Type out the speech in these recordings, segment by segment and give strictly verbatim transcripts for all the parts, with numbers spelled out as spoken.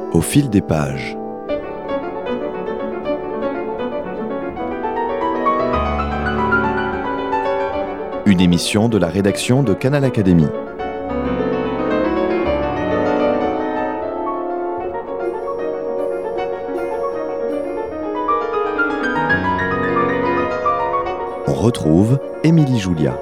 Au fil des pages. Une émission de la rédaction de Canal Académie. On retrouve Émilie Julia.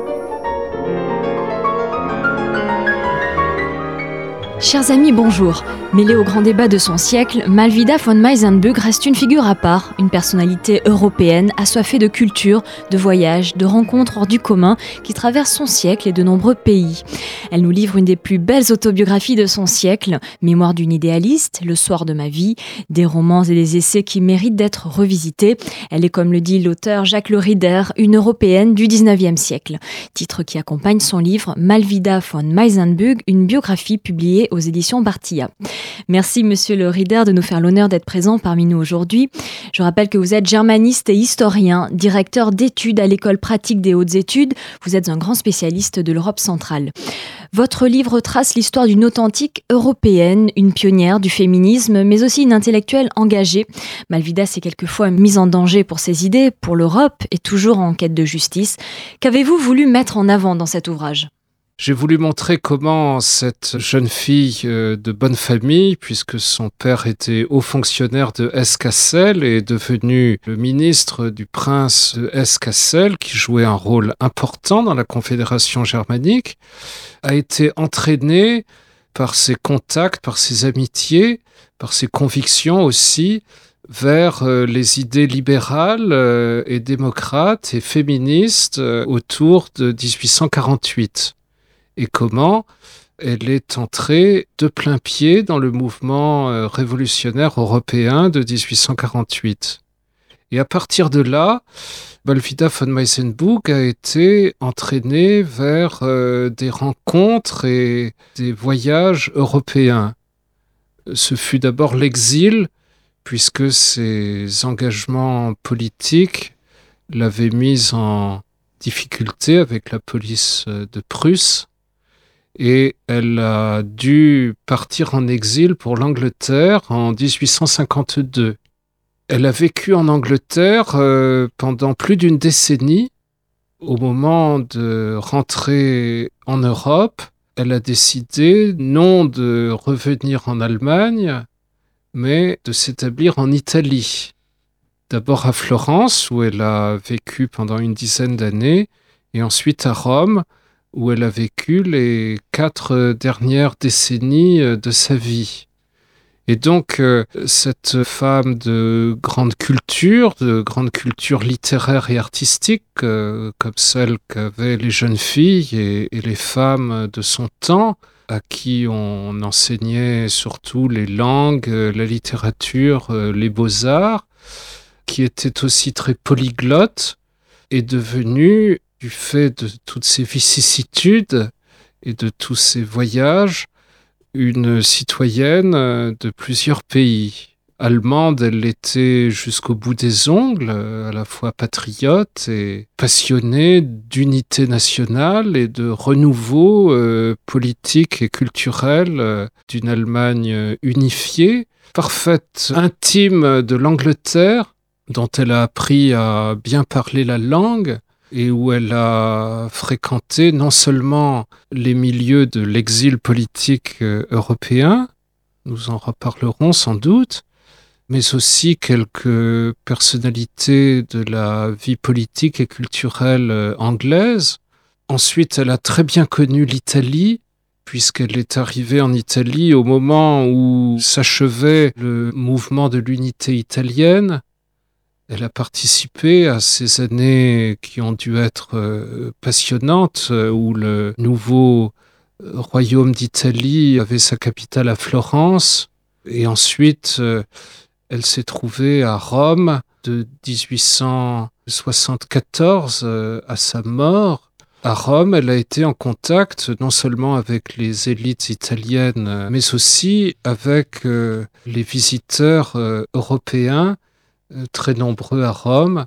Chers amis, bonjour. Mêlée au grand débat de son siècle, Malvida von Meisenbug reste une figure à part, une personnalité européenne assoiffée de culture, de voyages, de rencontres hors du commun qui traversent son siècle et de nombreux pays. Elle nous livre une des plus belles autobiographies de son siècle, Mémoire d'une idéaliste, Le soir de ma vie, des romans et des essais qui méritent d'être revisités. Elle est, comme le dit l'auteur Jacques Le Rider, une européenne du dix-neuvième siècle. Titre qui accompagne son livre Malvida von Meisenbug, une biographie publiée aux éditions Bartilla. Merci Monsieur Le Rider de nous faire l'honneur d'être présent parmi nous aujourd'hui. Je rappelle que vous êtes germaniste et historien, directeur d'études à l'École pratique des hautes études. Vous êtes un grand spécialiste de l'Europe centrale. Votre livre trace l'histoire d'une authentique européenne, une pionnière du féminisme, mais aussi une intellectuelle engagée. Malvida s'est quelquefois mise en danger pour ses idées, pour l'Europe et toujours en quête de justice. Qu'avez-vous voulu mettre en avant dans cet ouvrage ? J'ai voulu montrer comment cette jeune fille de bonne famille, puisque son père était haut fonctionnaire de Hesse-Cassel et est devenu le ministre du prince de Hesse-Cassel, qui jouait un rôle important dans la Confédération germanique, a été entraînée par ses contacts, par ses amitiés, par ses convictions aussi, vers les idées libérales et démocrates et féministes autour de dix-huit cent quarante-huit. Et comment elle est entrée de plein pied dans le mouvement révolutionnaire européen de dix-huit cent quarante-huit. Et à partir de là, Malvida von Meisenbug a été entraînée vers euh, des rencontres et des voyages européens. Ce fut d'abord l'exil, puisque ses engagements politiques l'avaient mise en difficulté avec la police de Prusse. Et elle a dû partir en exil pour l'Angleterre en dix-huit cent cinquante-deux. Elle a vécu en Angleterre euh, pendant plus d'une décennie. Au moment de rentrer en Europe, elle a décidé non de revenir en Allemagne, mais de s'établir en Italie. D'abord à Florence, où elle a vécu pendant une dizaine d'années, et ensuite à Rome, où elle a vécu les quatre dernières décennies de sa vie. Et donc, euh, cette femme de grande culture, de grande culture littéraire et artistique, euh, comme celle qu'avaient les jeunes filles et, et les femmes de son temps, à qui on enseignait surtout les langues, la littérature, les beaux-arts, qui était aussi très polyglotte, est devenue, du fait de toutes ces vicissitudes et de tous ces voyages, une citoyenne de plusieurs pays. Allemande, elle l'était jusqu'au bout des ongles, à la fois patriote et passionnée d'unité nationale et de renouveau euh, politique et culturel euh, d'une Allemagne unifiée, parfaite intime de l'Angleterre, dont elle a appris à bien parler la langue, et où elle a fréquenté non seulement les milieux de l'exil politique européen, nous en reparlerons sans doute, mais aussi quelques personnalités de la vie politique et culturelle anglaise. Ensuite, elle a très bien connu l'Italie, puisqu'elle est arrivée en Italie au moment où s'achevait le mouvement de l'unité italienne. Elle a participé à ces années qui ont dû être euh, passionnantes, euh, où le nouveau royaume d'Italie avait sa capitale à Florence. Et ensuite, euh, elle s'est trouvée à Rome de dix-huit cent soixante-quatorze euh, à sa mort. À Rome, elle a été en contact non seulement avec les élites italiennes, mais aussi avec euh, les visiteurs euh, européens, très nombreux à Rome,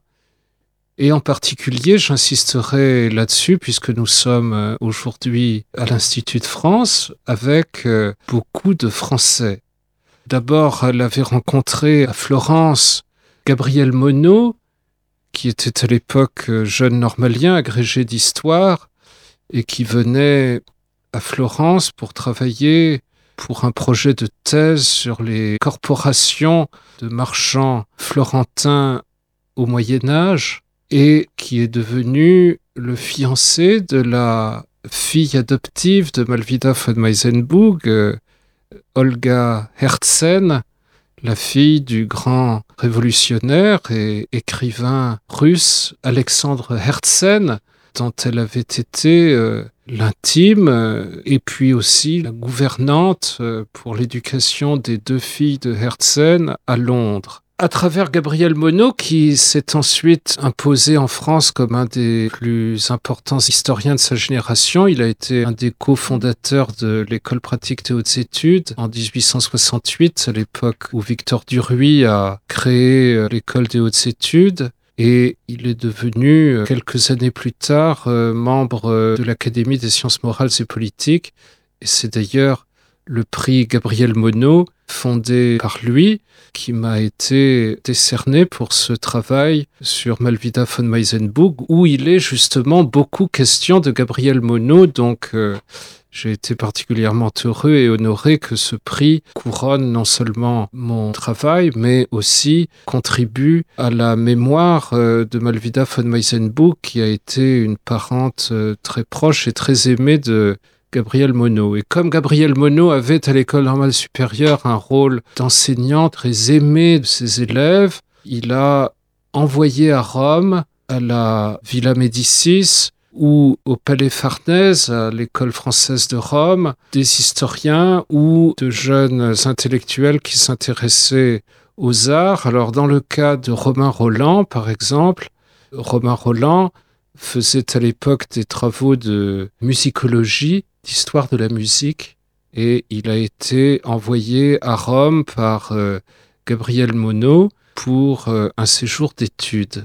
et en particulier, j'insisterai là-dessus, puisque nous sommes aujourd'hui à l'Institut de France, avec beaucoup de Français. D'abord, elle avait rencontré à Florence Gabriel Monod, qui était à l'époque jeune normalien, agrégé d'histoire, et qui venait à Florence pour travailler pour un projet de thèse sur les corporations de marchands florentins au Moyen-Âge, et qui est devenu le fiancé de la fille adoptive de Malvida von Meisenboug, euh, Olga Herzen, la fille du grand révolutionnaire et écrivain russe Alexandre Herzen, dont elle avait été euh, l'intime, euh, et puis aussi la gouvernante euh, pour l'éducation des deux filles de Herzen à Londres. À travers Gabriel Monod, qui s'est ensuite imposé en France comme un des plus importants historiens de sa génération, il a été un des cofondateurs de l'École pratique des hautes études en dix-huit cent soixante-huit, à l'époque où Victor Duruy a créé l'École des hautes études. Et il est devenu, quelques années plus tard, euh, membre de l'Académie des sciences morales et politiques. Et c'est d'ailleurs le prix Gabriel Monod, fondé par lui, qui m'a été décerné pour ce travail sur Malvida von Meisenboug, où il est justement beaucoup question de Gabriel Monod. Donc, euh, j'ai été particulièrement heureux et honoré que ce prix couronne non seulement mon travail, mais aussi contribue à la mémoire euh, de Malvida von Meisenboug, qui a été une parente euh, très proche et très aimée de Gabriel Monod. Et comme Gabriel Monod avait à l'École normale supérieure un rôle d'enseignant très aimé de ses élèves, il a envoyé à Rome, à la Villa Médicis, ou au Palais Farnèse, à l'École française de Rome, des historiens ou de jeunes intellectuels qui s'intéressaient aux arts. Alors, dans le cas de Romain Rolland, par exemple, Romain Rolland faisait à l'époque des travaux de musicologie, d'histoire de la musique, et il a été envoyé à Rome par euh, Gabriel Monod pour euh, un séjour d'études.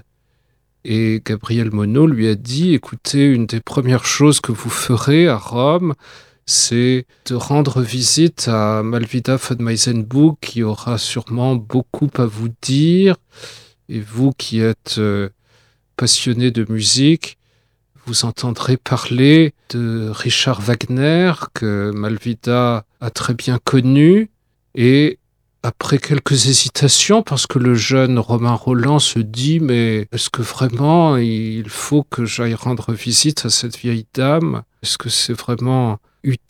Et Gabriel Monod lui a dit, écoutez, une des premières choses que vous ferez à Rome, c'est de rendre visite à Malvida von Meisenboug, qui aura sûrement beaucoup à vous dire, et vous qui êtes euh, passionné de musique, vous entendrez parler de Richard Wagner, que Malvida a très bien connu, et après quelques hésitations, parce que le jeune Romain Rolland se dit « Mais est-ce que vraiment il faut que j'aille rendre visite à cette vieille dame ? Est-ce que c'est vraiment utile ?»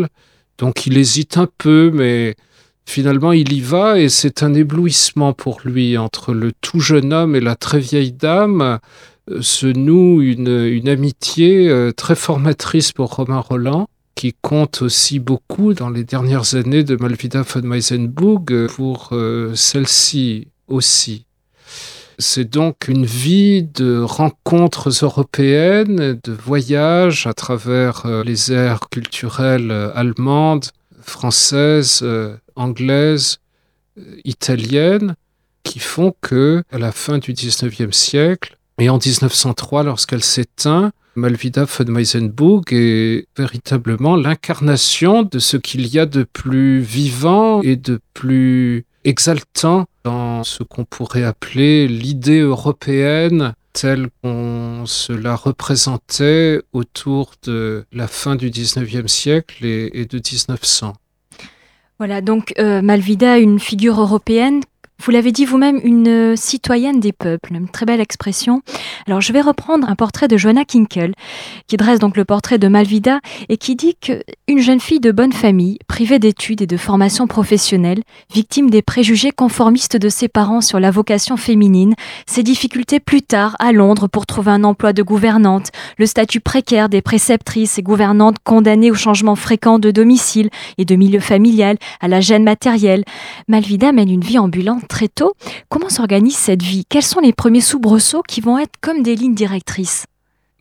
Donc il hésite un peu, mais finalement il y va, et c'est un éblouissement pour lui. Entre le tout jeune homme et la très vieille dame se noue une, une amitié euh, très formatrice pour Romain Rolland, qui compte aussi beaucoup dans les dernières années de Malvida von Meisenboug pour euh, celle-ci aussi. C'est donc une vie de rencontres européennes, de voyages à travers euh, les aires culturelles euh, allemandes, françaises, euh, anglaises, euh, italiennes, qui font que, à la fin du dix-neuvième siècle, et en dix-neuf cent trois, lorsqu'elle s'éteint, Malvida von Meisenboug est véritablement l'incarnation de ce qu'il y a de plus vivant et de plus exaltant dans ce qu'on pourrait appeler l'idée européenne telle qu'on se la représentait autour de la fin du dix-neuvième siècle et, et de dix-neuf cents. Voilà, donc euh, Malvida, une figure européenne. Vous l'avez dit vous-même, une citoyenne des peuples, une très belle expression. Alors je vais reprendre un portrait de Joanna Kinkel, qui dresse donc le portrait de Malvida et qui dit qu'une jeune fille de bonne famille, privée d'études et de formation professionnelle, victime des préjugés conformistes de ses parents sur la vocation féminine, ses difficultés plus tard à Londres pour trouver un emploi de gouvernante, le statut précaire des préceptrices et gouvernantes condamnées au changement fréquent de domicile et de milieu familial, à la gêne matérielle. Malvida mène une vie ambulante très tôt. Comment s'organise cette vie ? Quels sont les premiers soubresauts qui vont être comme des lignes directrices ?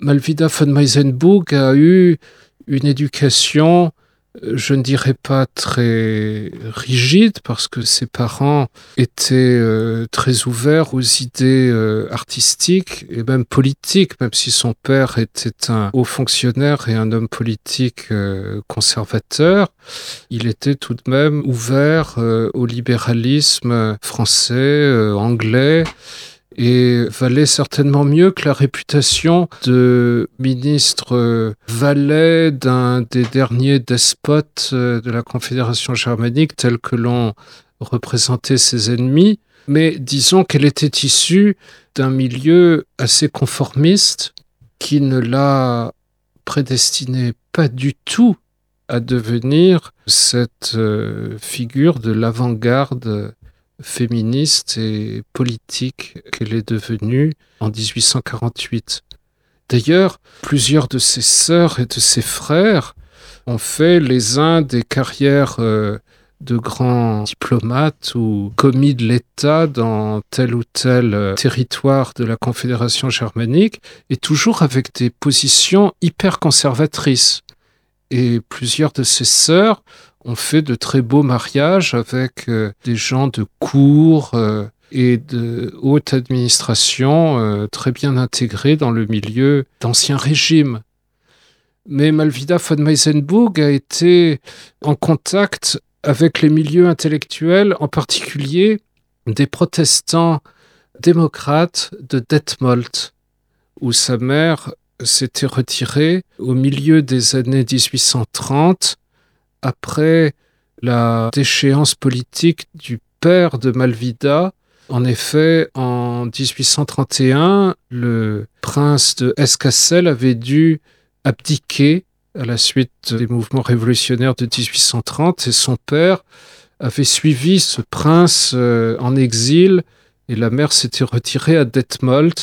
Malvida von Meisenboug a eu une éducation je ne dirais pas très rigide, parce que ses parents étaient euh, très ouverts aux idées euh, artistiques et même politiques, même si son père était un haut fonctionnaire et un homme politique euh, conservateur. Il était tout de même ouvert euh, au libéralisme français, euh, anglais, et valait certainement mieux que la réputation de ministre euh, valet d'un des derniers despotes euh, de la Confédération germanique, tel que l'ont représenté ses ennemis. Mais disons qu'elle était issue d'un milieu assez conformiste qui ne la prédestinait pas du tout à devenir cette euh, figure de l'avant-garde féministe et politique qu'elle est devenue en dix-huit cent quarante-huit. D'ailleurs, plusieurs de ses sœurs et de ses frères ont fait les uns des carrières euh, de grands diplomates ou commis de l'État dans tel ou tel euh, territoire de la Confédération germanique, et toujours avec des positions hyper conservatrices. Et plusieurs de ses sœurs ont fait de très beaux mariages avec euh, des gens de cour euh, et de haute administration euh, très bien intégrés dans le milieu d'Ancien Régime. Mais Malvida von Meisenburg a été en contact avec les milieux intellectuels, en particulier des protestants démocrates de Detmold, où sa mère s'était retirée au milieu des années dix-huit cent trente, après la déchéance politique du père de Malvida. En effet, en dix-huit cent trente et un, le prince de Hesse-Cassel avait dû abdiquer à la suite des mouvements révolutionnaires de dix-huit cent trente, et son père avait suivi ce prince euh, en exil, et la mère s'était retirée à Detmold.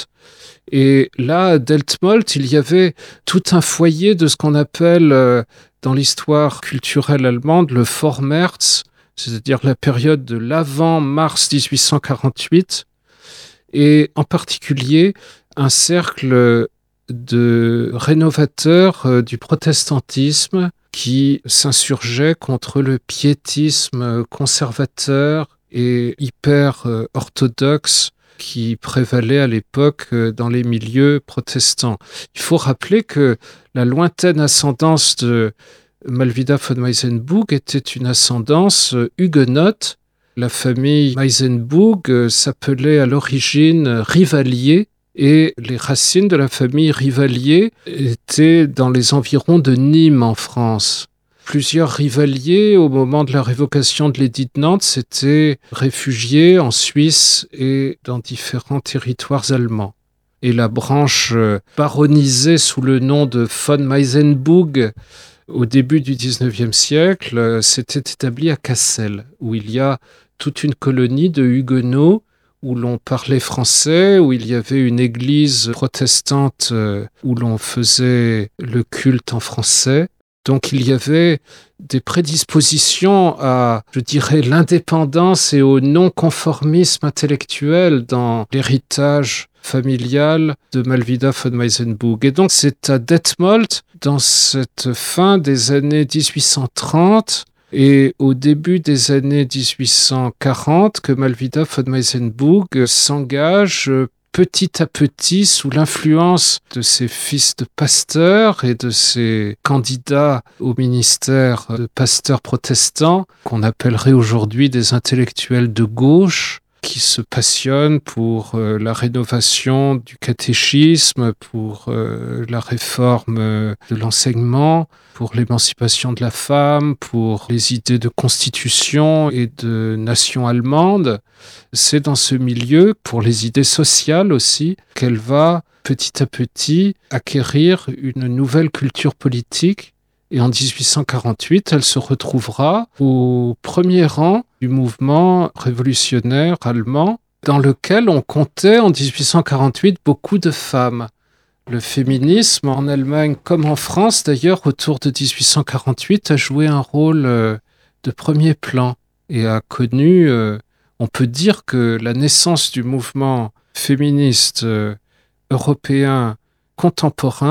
Et là, à Detmold, il y avait tout un foyer de ce qu'on appelle euh, dans l'histoire culturelle allemande le Vormärz, c'est-à-dire la période de l'avant-mars dix-huit cent quarante-huit, et en particulier un cercle de rénovateurs euh, du protestantisme qui s'insurgeaient contre le piétisme conservateur et hyper euh, orthodoxe qui prévalait à l'époque dans les milieux protestants. Il faut rappeler que la lointaine ascendance de Malvida von Meisenburg était une ascendance huguenote. La famille Meisenburg s'appelait à l'origine Rivalier, et les racines de la famille Rivalier étaient dans les environs de Nîmes en France. Plusieurs rivaliers, au moment de la révocation de l'édit de Nantes, s'étaient réfugiés en Suisse et dans différents territoires allemands. Et la branche baronisée sous le nom de von Meisenburg, au début du dix-neuvième siècle, s'était établie à Cassel, où il y a toute une colonie de huguenots, où l'on parlait français, où il y avait une église protestante où l'on faisait le culte en français. Donc il y avait des prédispositions à, je dirais, l'indépendance et au non-conformisme intellectuel dans l'héritage familial de Malvida von Meisenburg. Et donc c'est à Detmold, dans cette fin des années dix-huit cent trente et au début des années dix-huit cent quarante, que Malvida von Meisenburg s'engage petit à petit, sous l'influence de ses fils de pasteurs et de ses candidats au ministère de pasteurs protestants, qu'on appellerait aujourd'hui des intellectuels de gauche, qui se passionnent pour euh, la rénovation du catéchisme, pour euh, la réforme euh, de l'enseignement, pour l'émancipation de la femme, pour les idées de constitution et de nation allemande. C'est dans ce milieu, pour les idées sociales aussi, qu'elle va petit à petit acquérir une nouvelle culture politique. Et en dix-huit cent quarante-huit, elle se retrouvera au premier rang du mouvement révolutionnaire allemand, dans lequel on comptait en dix-huit cent quarante-huit beaucoup de femmes. Le féminisme, en Allemagne comme en France d'ailleurs, autour de dix-huit cent quarante-huit, a joué un rôle euh, de premier plan et a connu, euh, on peut dire que la naissance du mouvement féministe euh, européen contemporain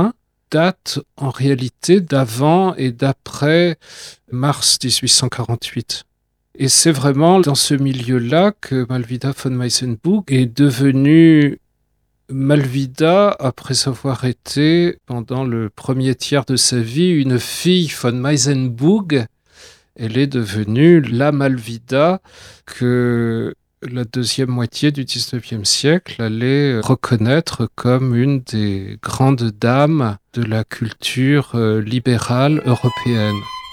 date en réalité d'avant et d'après mars dix-huit cent quarante-huit. Et c'est vraiment dans ce milieu-là que Malvida von Meisenburg est devenue Malvida après avoir été, pendant le premier tiers de sa vie, une fille von Meisenburg. Elle est devenue la Malvida que la deuxième moitié du dix-neuvième siècle allait reconnaître comme une des grandes dames de la culture libérale européenne.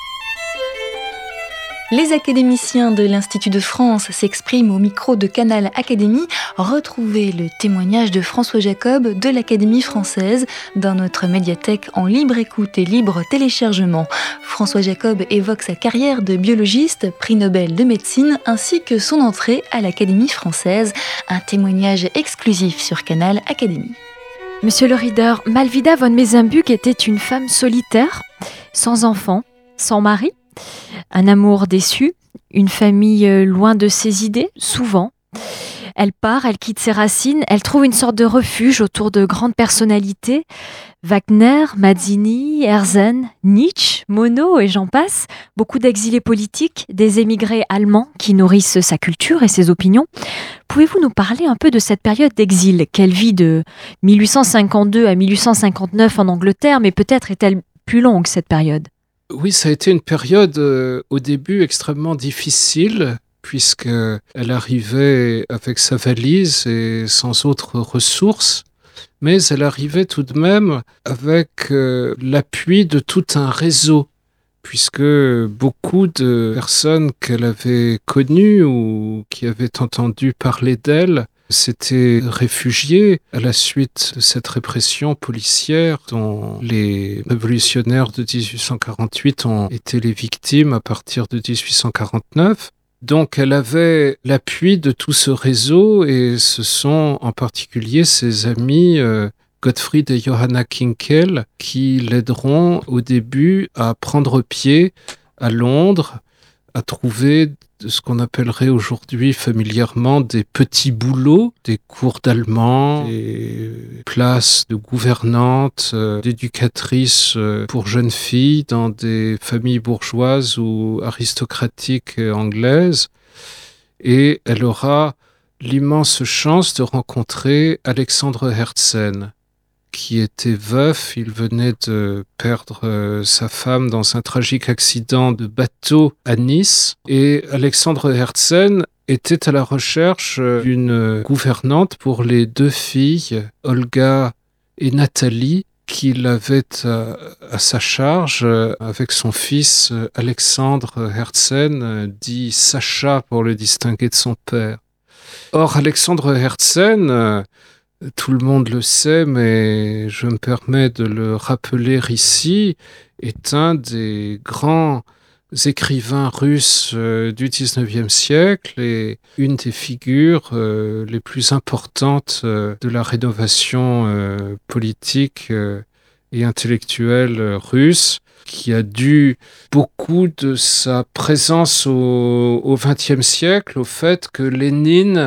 Les académiciens de l'Institut de France s'expriment au micro de Canal Académie. Retrouvez le témoignage de François Jacob de l'Académie française dans notre médiathèque en libre écoute et libre téléchargement. François Jacob évoque sa carrière de biologiste, prix Nobel de médecine, ainsi que son entrée à l'Académie française. Un témoignage exclusif sur Canal Académie. Monsieur le Reader, Malvida von Meisenburg était une femme solitaire, sans enfant, sans mari. Un amour déçu, une famille loin de ses idées, souvent. Elle part, elle quitte ses racines, elle trouve une sorte de refuge autour de grandes personnalités. Wagner, Mazzini, Herzen, Nietzsche, Monod et j'en passe. Beaucoup d'exilés politiques, des émigrés allemands qui nourrissent sa culture et ses opinions. Pouvez-vous nous parler un peu de cette période d'exil qu'elle vit de mille huit cent cinquante-deux à mille huit cent cinquante-neuf en Angleterre, mais peut-être est-elle plus longue cette période ? Oui, ça a été une période euh, au début extrêmement difficile, puisqu'elle arrivait avec sa valise et sans autres ressources, mais elle arrivait tout de même avec euh, l'appui de tout un réseau, puisque beaucoup de personnes qu'elle avait connues ou qui avaient entendu parler d'elle s'étaient réfugiés à la suite de cette répression policière dont les révolutionnaires de dix-huit cent quarante-huit ont été les victimes à partir de dix-huit cent quarante-neuf. Donc elle avait l'appui de tout ce réseau et ce sont en particulier ses amis euh, Gottfried et Johanna Kinkel qui l'aideront au début à prendre pied à Londres, à trouver ce qu'on appellerait aujourd'hui familièrement des petits boulots, des cours d'allemand, des places de gouvernantes, euh, d'éducatrices euh, pour jeunes filles dans des familles bourgeoises ou aristocratiques anglaises. Et elle aura l'immense chance de rencontrer Alexandre Herzen, qui était veuf. Il venait de perdre euh, sa femme dans un tragique accident de bateau à Nice. Et Alexandre Herzen était à la recherche d'une gouvernante pour les deux filles, Olga et Nathalie, qu'il avait à, à sa charge euh, avec son fils euh, Alexandre Herzen, euh, dit Sacha pour le distinguer de son père. Or, Alexandre Herzen, euh, tout le monde le sait, mais je me permets de le rappeler ici, est un des grands écrivains russes euh, du dix-neuvième siècle et une des figures euh, les plus importantes euh, de la rénovation euh, politique euh, et intellectuelle euh, russe, qui a dû beaucoup de sa présence au vingtième siècle au fait que Lénine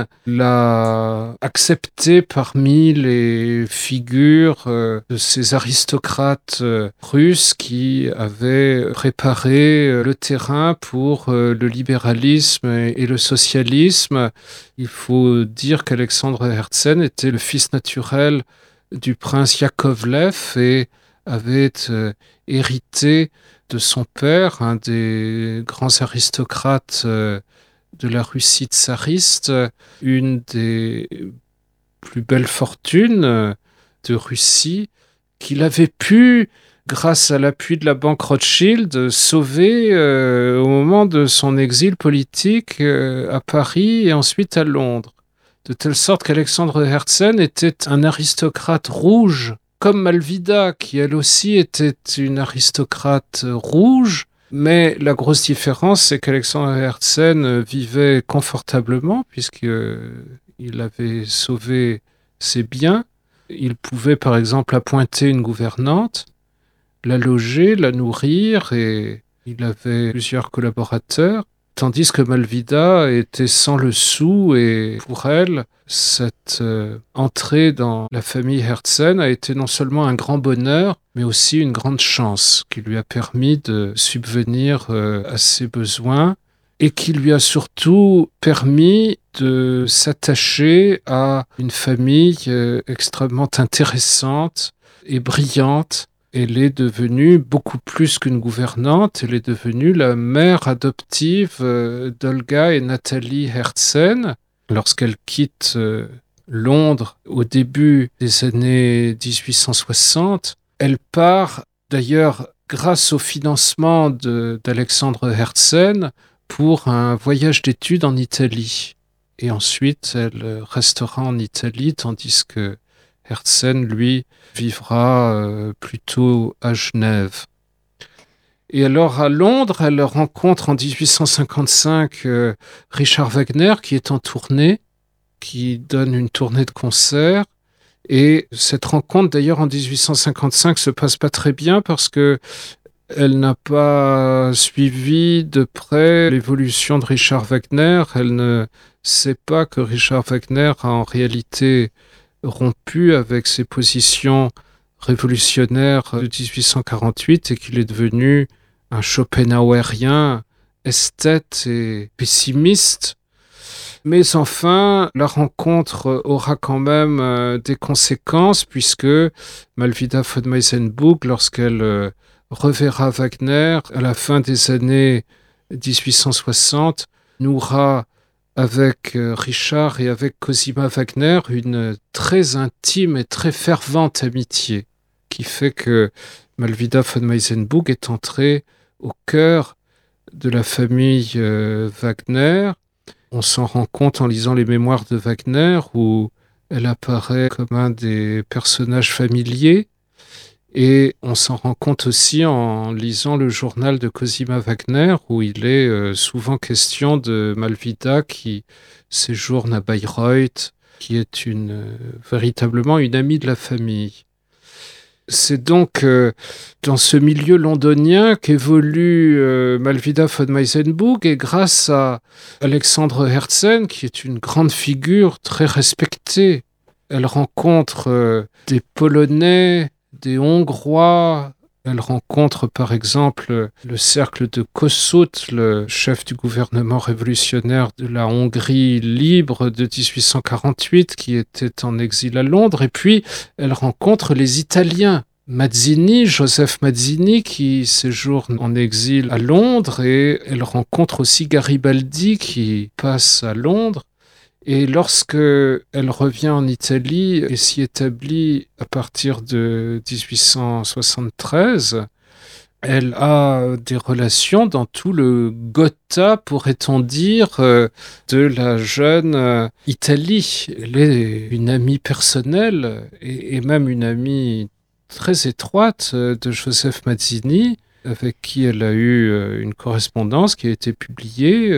l'a accepté parmi les figures euh, de ces aristocrates euh, russes qui avaient préparé euh, le terrain pour euh, le libéralisme et, et le socialisme. Il faut dire qu'Alexandre Herzen était le fils naturel du prince Yakovlev et avait euh, hérité de son père, un des grands aristocrates euh, de la Russie tsariste, une des plus belles fortunes euh, de Russie, qu'il avait pu, grâce à l'appui de la banque Rothschild, sauver euh, au moment de son exil politique euh, à Paris et ensuite à Londres. De telle sorte qu'Alexandre Herzen était un aristocrate rouge, comme Malvida, qui elle aussi était une aristocrate rouge, mais la grosse différence, c'est qu'Alexandre Herzen vivait confortablement, puisqu'il avait sauvé ses biens. Il pouvait, par exemple, appointer une gouvernante, la loger, la nourrir, et il avait plusieurs collaborateurs. tandis que Malvida était sans le sou, et pour elle, cette euh, entrée dans la famille Herzen a été non seulement un grand bonheur, mais aussi une grande chance qui lui a permis de subvenir euh, à ses besoins et qui lui a surtout permis de s'attacher à une famille euh, extrêmement intéressante et brillante. Elle est devenue beaucoup plus qu'une gouvernante, elle est devenue la mère adoptive euh, d'Olga et Nathalie Herzen. Lorsqu'elle quitte euh, Londres au début des années dix-huit cent soixante, elle part d'ailleurs grâce au financement de, d'Alexandre Herzen pour un voyage d'études en Italie. Et ensuite, elle restera en Italie, tandis que Herzen, lui, vivra euh, plutôt à Genève. Et alors, à Londres, elle rencontre en dix-huit cent cinquante-cinq euh, Richard Wagner, qui est en tournée, qui donne une tournée de concerts. Et cette rencontre, d'ailleurs, en dix-huit cent cinquante-cinq, se passe pas très bien parce que elle n'a pas suivi de près l'évolution de Richard Wagner. Elle ne sait pas que Richard Wagner a en réalité rompu avec ses positions révolutionnaires de dix-huit cent quarante-huit et qu'il est devenu un Schopenhauerien esthète et pessimiste. Mais enfin, la rencontre aura quand même euh, des conséquences puisque Malvida von Meisenburg, lorsqu'elle euh, reverra Wagner à la fin des années dix-huit cent soixante, nouera avec euh, Richard et avec Cosima Wagner une très intime et très fervente amitié qui fait que Malvida von Meisenburg est entrée au cœur de la famille euh, Wagner. On s'en rend compte en lisant les mémoires de Wagner où elle apparaît comme un des personnages familiers. Et on s'en rend compte aussi en lisant le journal de Cosima Wagner, où il est euh, souvent question de Malvida qui séjourne à Bayreuth, qui est une, euh, véritablement une amie de la famille. C'est donc euh, dans ce milieu londonien qu'évolue euh, Malvida von Meisenburg, et grâce à Alexandre Herzen, qui est une grande figure très respectée, elle rencontre euh, des Polonais, des Hongrois. Elle rencontre par exemple le cercle de Kossuth, le chef du gouvernement révolutionnaire de la Hongrie libre de dix-huit cent quarante-huit, qui était en exil à Londres. Et puis, elle rencontre les Italiens. Mazzini, Joseph Mazzini, qui séjourne en exil à Londres. Et elle rencontre aussi Garibaldi, qui passe à Londres. Et lorsque elle revient en Italie et s'y établit à partir de dix-huit cent soixante-treize, elle a des relations dans tout le Gotha, pourrait-on dire, de la jeune Italie. Elle est une amie personnelle et, et même une amie très étroite de Joseph Mazzini, avec qui elle a eu une correspondance qui a été publiée.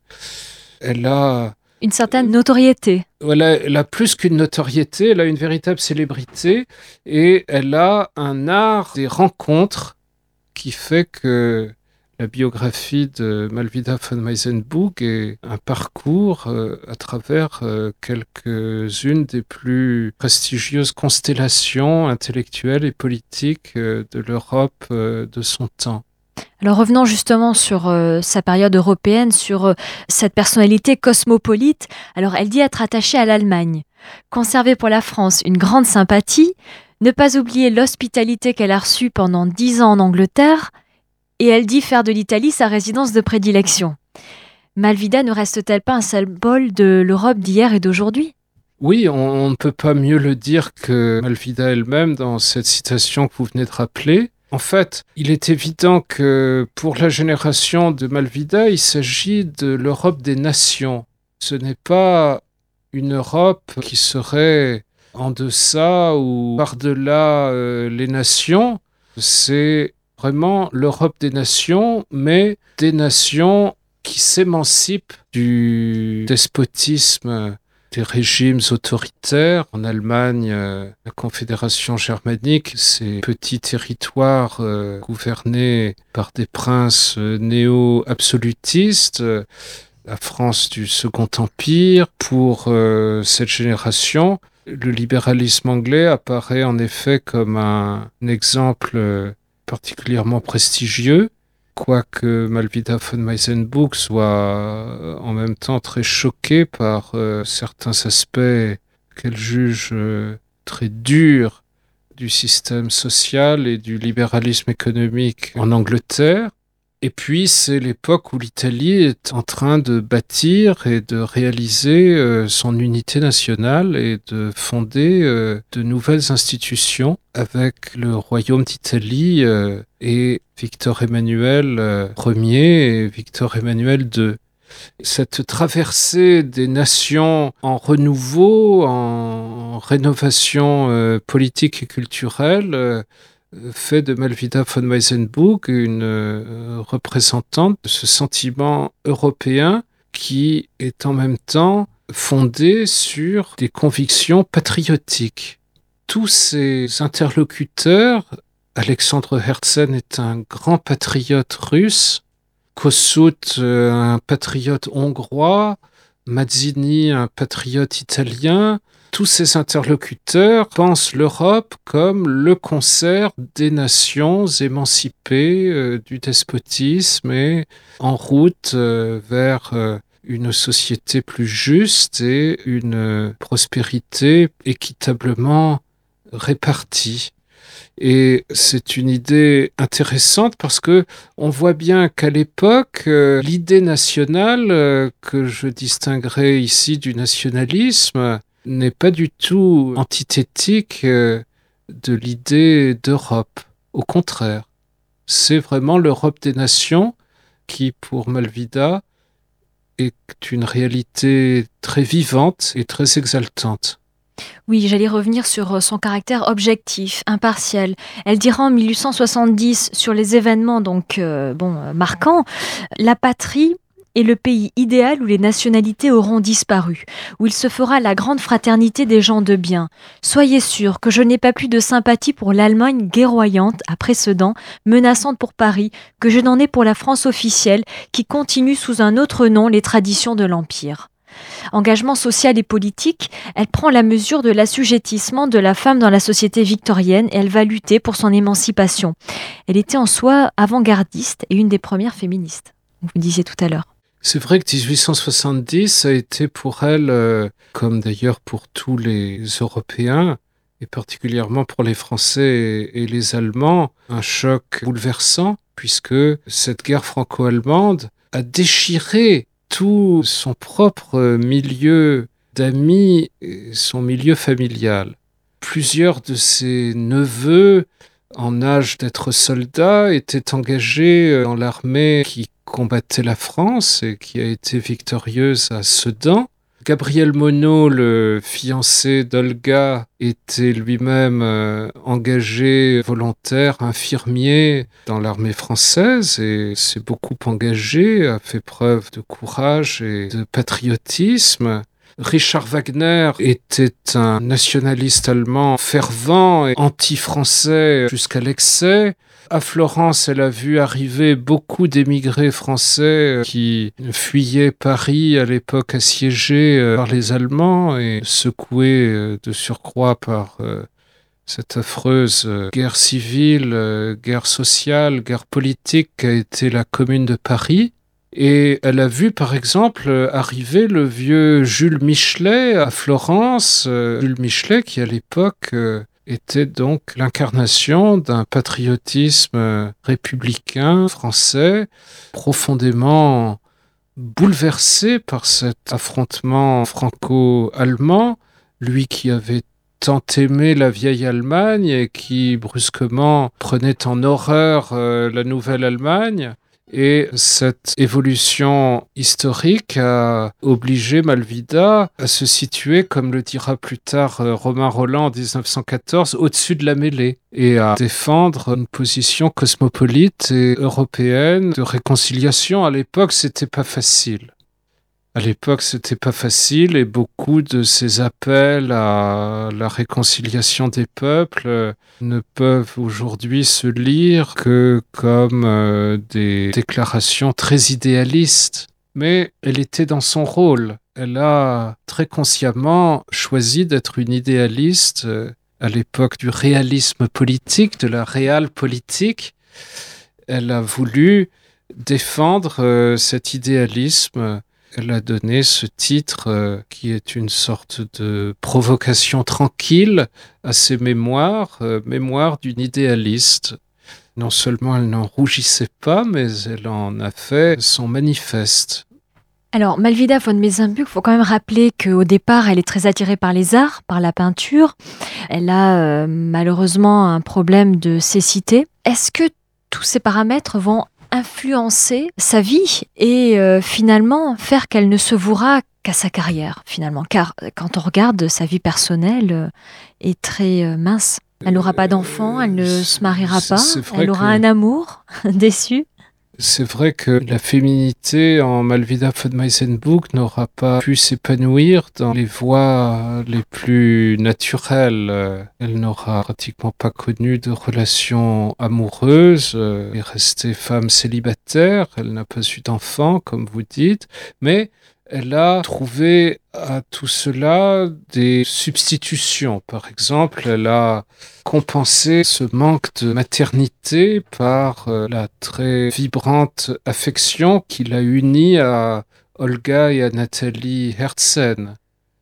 Elle a une certaine notoriété. Voilà, elle a plus qu'une notoriété, elle a une véritable célébrité et elle a un art des rencontres qui fait que la biographie de Malvida von Meisenburg est un parcours euh, à travers euh, quelques-unes des plus prestigieuses constellations intellectuelles et politiques euh, de l'Europe euh, de son temps. Alors revenons justement sur euh, sa période européenne, sur euh, cette personnalité cosmopolite. Alors elle dit être attachée à l'Allemagne, conserver pour la France une grande sympathie, ne pas oublier l'hospitalité qu'elle a reçue pendant dix ans en Angleterre, et elle dit faire de l'Italie sa résidence de prédilection. Malvida ne reste-t-elle pas un symbole de l'Europe d'hier et d'aujourd'hui ? Oui, on, on ne peut pas mieux le dire que Malvida elle-même dans cette citation que vous venez de rappeler. En fait, il est évident que pour la génération de Malvida, il s'agit de l'Europe des nations. Ce n'est pas une Europe qui serait en deçà ou par-delà euh, les nations. C'est vraiment l'Europe des nations, mais des nations qui s'émancipent du despotisme des régimes autoritaires. En Allemagne, euh, la Confédération germanique, ces petits territoires euh, gouvernés par des princes euh, néo-absolutistes. Euh, la France du Second Empire. Pour euh, cette génération, le libéralisme anglais apparaît en effet comme un, un exemple euh, particulièrement prestigieux. Quoique Malvida von Meisenbuch soit euh, en même temps très choquée par euh, certains aspects qu'elle juge euh, très durs du système social et du libéralisme économique en Angleterre. Et puis c'est l'époque où l'Italie est en train de bâtir et de réaliser euh, son unité nationale et de fonder euh, de nouvelles institutions avec le royaume d'Italie euh, et Victor Emmanuel euh, Ier et Victor Emmanuel deux. Cette traversée des nations en renouveau, en rénovation euh, politique et culturelle euh, fait de Malvida von Meisenbuch une euh, représentante de ce sentiment européen qui est en même temps fondé sur des convictions patriotiques. Tous ces interlocuteurs, Alexandre Herzen est un grand patriote russe, Kossuth euh, un patriote hongrois, Mazzini un patriote italien. Tous ces interlocuteurs pensent l'Europe comme le concert des nations émancipées euh, du despotisme et en route euh, vers euh, une société plus juste et une euh, prospérité équitablement répartie. Et c'est une idée intéressante parce que on voit bien qu'à l'époque, euh, l'idée nationale, euh, que je distinguerai ici du nationalisme, n'est pas du tout antithétique euh, de l'idée d'Europe. Au contraire, c'est vraiment l'Europe des nations qui, pour Malvida, est une réalité très vivante et très exaltante. Oui, j'allais revenir sur son caractère objectif, impartial. Elle dira en mille huit cent soixante-dix sur les événements donc euh, bon euh, marquants, la patrie est le pays idéal où les nationalités auront disparu, où il se fera la grande fraternité des gens de bien. Soyez sûrs que je n'ai pas plus de sympathie pour l'Allemagne guerroyante après Sedan, menaçante pour Paris, que je n'en ai pour la France officielle qui continue sous un autre nom les traditions de l'Empire. Engagement social et politique, elle prend la mesure de l'assujettissement de la femme dans la société victorienne et elle va lutter pour son émancipation. Elle était en soi avant-gardiste et une des premières féministes, vous disiez tout à l'heure. C'est vrai que dix-huit cent soixante-dix a été pour elle, euh, comme d'ailleurs pour tous les Européens, et particulièrement pour les Français et, et les Allemands, un choc bouleversant, puisque cette guerre franco-allemande a déchiré tout son propre milieu d'amis et son milieu familial. Plusieurs de ses neveux, en âge d'être soldats, étaient engagés dans l'armée qui combattait la France et qui a été victorieuse à Sedan. Gabriel Monod, le fiancé d'Olga, était lui-même euh, engagé volontaire, infirmier dans l'armée française et s'est beaucoup engagé, a fait preuve de courage et de patriotisme. Richard Wagner était un nationaliste allemand fervent et anti-français jusqu'à l'excès. À Florence, elle a vu arriver beaucoup d'émigrés français qui fuyaient Paris à l'époque assiégée par les Allemands et secoués de surcroît par cette affreuse guerre civile, guerre sociale, guerre politique qu'a été la Commune de Paris. Et elle a vu, par exemple, arriver le vieux Jules Michelet à Florence. Jules Michelet qui, à l'époque, était donc l'incarnation d'un patriotisme républicain français, profondément bouleversé par cet affrontement franco-allemand. Lui qui avait tant aimé la vieille Allemagne et qui, brusquement, prenait en horreur euh, la nouvelle Allemagne. Et cette évolution historique a obligé Malvida à se situer, comme le dira plus tard Romain Rolland en dix-neuf cent quatorze, au-dessus de la mêlée et à défendre une position cosmopolite et européenne de réconciliation. À l'époque, c'était pas facile. À l'époque, c'était pas facile et beaucoup de ces appels à la réconciliation des peuples ne peuvent aujourd'hui se lire que comme euh, des déclarations très idéalistes. Mais elle était dans son rôle. Elle a très consciemment choisi d'être une idéaliste euh, à l'époque du réalisme politique, de la réale politique. Elle a voulu défendre euh, cet idéalisme. Elle a donné ce titre euh, qui est une sorte de provocation tranquille à ses mémoires, euh, mémoires d'une idéaliste. Non seulement elle n'en rougissait pas, mais elle en a fait son manifeste. Alors, Malvida von Meysenbug, il faut quand même rappeler qu'au départ, elle est très attirée par les arts, par la peinture. Elle a euh, malheureusement un problème de cécité. Est-ce que tous ces paramètres vont influencer sa vie et euh, finalement faire qu'elle ne se vouera qu'à sa carrière, finalement. Car quand on regarde, sa vie personnelle euh, est très euh, mince. Elle n'aura pas d'enfant, elle ne C'est- se mariera pas, c'est vrai elle aura que- un amour déçu. C'est vrai que la féminité en Malvida von Meysenbug n'aura pas pu s'épanouir dans les voies les plus naturelles. Elle n'aura pratiquement pas connu de relations amoureuses, elle est restée femme célibataire, elle n'a pas eu d'enfant, comme vous dites, mais elle a trouvé à tout cela des substitutions. Par exemple, elle a compensé ce manque de maternité par euh, la très vibrante affection qui l'a unie à Olga et à Nathalie Herzen.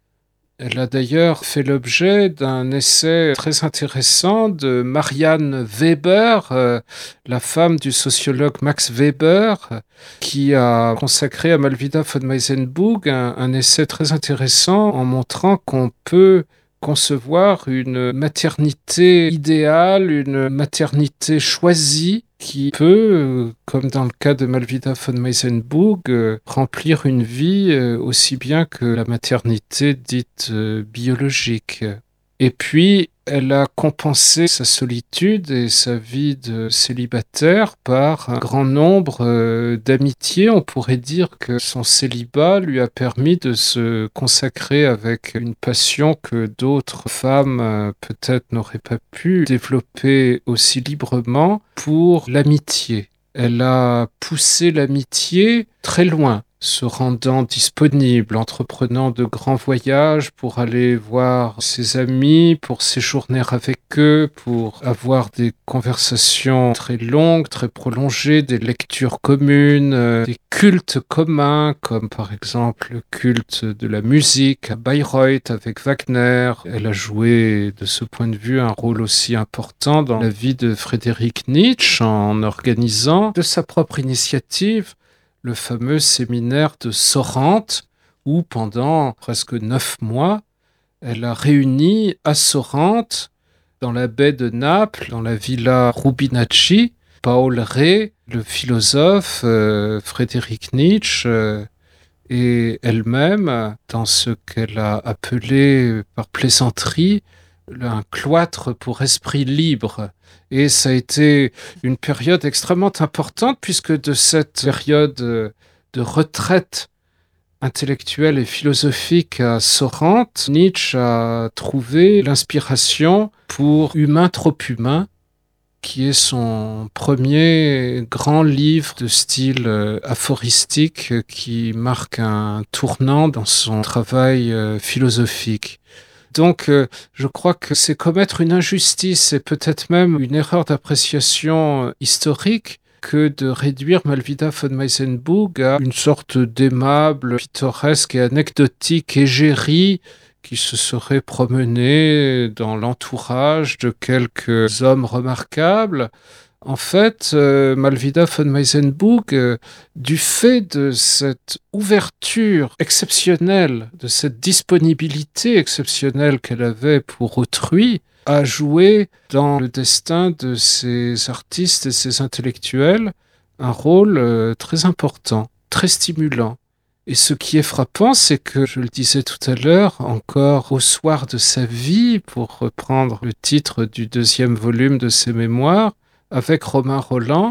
Elle a d'ailleurs fait l'objet d'un essai très intéressant de Marianne Weber, euh, la femme du sociologue Max Weber, qui a consacré à Malvida von Meysenbug un, un essai très intéressant en montrant qu'on peut concevoir une maternité idéale, une maternité choisie qui peut, comme dans le cas de Malvida von Meysenbug, euh, remplir une vie euh, aussi bien que la maternité dite euh, biologique. Et puis, elle a compensé sa solitude et sa vie de célibataire par un grand nombre euh, d'amitiés. On pourrait dire que son célibat lui a permis de se consacrer avec une passion que d'autres femmes euh, peut-être n'auraient pas pu développer aussi librement pour l'amitié. Elle a poussé l'amitié très loin, se rendant disponible, entreprenant de grands voyages pour aller voir ses amis, pour séjourner avec eux, pour avoir des conversations très longues, très prolongées, des lectures communes, euh, des cultes communs, comme par exemple le culte de la musique à Bayreuth avec Wagner. Elle a joué de ce point de vue un rôle aussi important dans la vie de Friedrich Nietzsche en organisant de sa propre initiative le fameux séminaire de Sorrente, où pendant presque neuf mois, elle a réuni à Sorrente, dans la baie de Naples, dans la villa Rubinacci, Paul Rée, le philosophe euh, Friedrich Nietzsche, euh, et elle-même, dans ce qu'elle a appelé par plaisanterie un cloître pour esprit libre. Et ça a été une période extrêmement importante puisque de cette période de retraite intellectuelle et philosophique à Sorrente, Nietzsche a trouvé l'inspiration pour Humain trop humain, qui est son premier grand livre de style aphoristique qui marque un tournant dans son travail philosophique. Donc, euh, je crois que c'est commettre une injustice et peut-être même une erreur d'appréciation euh, historique que de réduire Malvida von Meysenbug à une sorte d'aimable, pittoresque et anecdotique égérie qui se serait promenée dans l'entourage de quelques hommes remarquables. En fait, euh, Malvida von Meysenbug, euh, du fait de cette ouverture exceptionnelle, de cette disponibilité exceptionnelle qu'elle avait pour autrui, a joué dans le destin de ces artistes et ces intellectuels un rôle euh, très important, très stimulant. Et ce qui est frappant, c'est que, je le disais tout à l'heure, encore au soir de sa vie, pour reprendre le titre du deuxième volume de ses mémoires, avec Romain Rolland,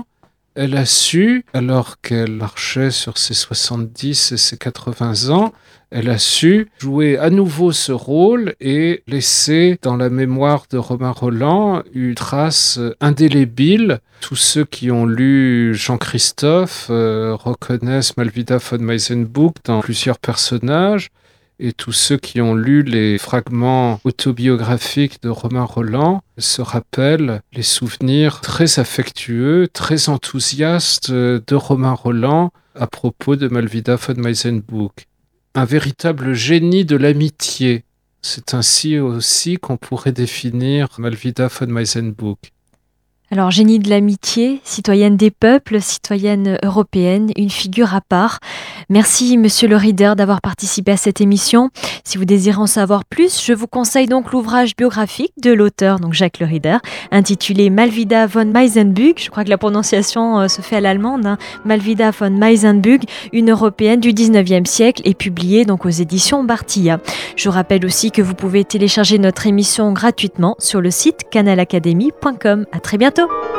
Elle a su, alors qu'elle marchait sur ses soixante-dix et ses quatre-vingts ans, elle a su jouer à nouveau ce rôle et laisser dans la mémoire de Romain Rolland une trace indélébile. Tous ceux qui ont lu Jean-Christophe euh, reconnaissent Malvida von Meisenbuch dans plusieurs personnages. Et tous ceux qui ont lu les fragments autobiographiques de Romain Rolland se rappellent les souvenirs très affectueux, très enthousiastes de Romain Rolland à propos de Malvida von Meisenbuch. Un véritable génie de l'amitié. C'est ainsi aussi qu'on pourrait définir Malvida von Meisenbuch. Alors, génie de l'amitié, citoyenne des peuples, citoyenne européenne, une figure à part. Merci, monsieur le Rieder, d'avoir participé à cette émission. Si vous désirez en savoir plus, je vous conseille donc l'ouvrage biographique de l'auteur, donc Jacques le Rieder, intitulé Malvida von Meisenbuch. Je crois que la prononciation euh, se fait à l'allemande. Hein. Malvida von Meisenbuch, une européenne du dix-neuvième siècle, est publiée donc aux éditions Bartilla. Je rappelle aussi que vous pouvez télécharger notre émission gratuitement sur le site canal academy point com. À très bientôt.